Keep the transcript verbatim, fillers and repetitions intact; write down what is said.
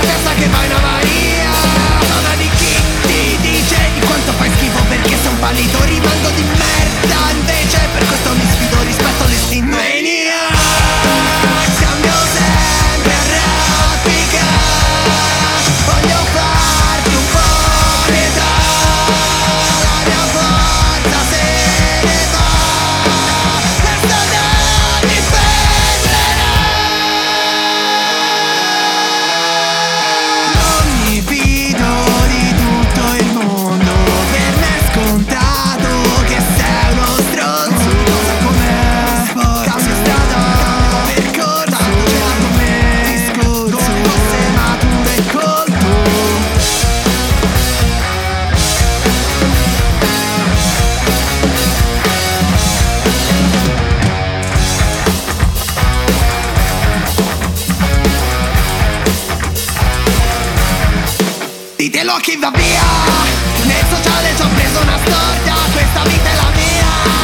testa che va in avaria. Sono di chi ti dice di quanto fai schifo perché sei un pallito. Rimango di merda invece, per questo mi sfido rispetto all'istinto. Mania, cambio sempre a raffica. Voglio farti un po' pietà. La mia forza se ne va. Questa non difenderà. Non mi fido di tutto il mondo. Per me è scontato che sei uno stronzo. Cosa com'è? Cambio strada, percorso, ce l'ha con me. Discorso, come fosse maturo e colto. Ditelo a chi va via. Nel sociale ci ho preso una storia. Questa vita è la mia.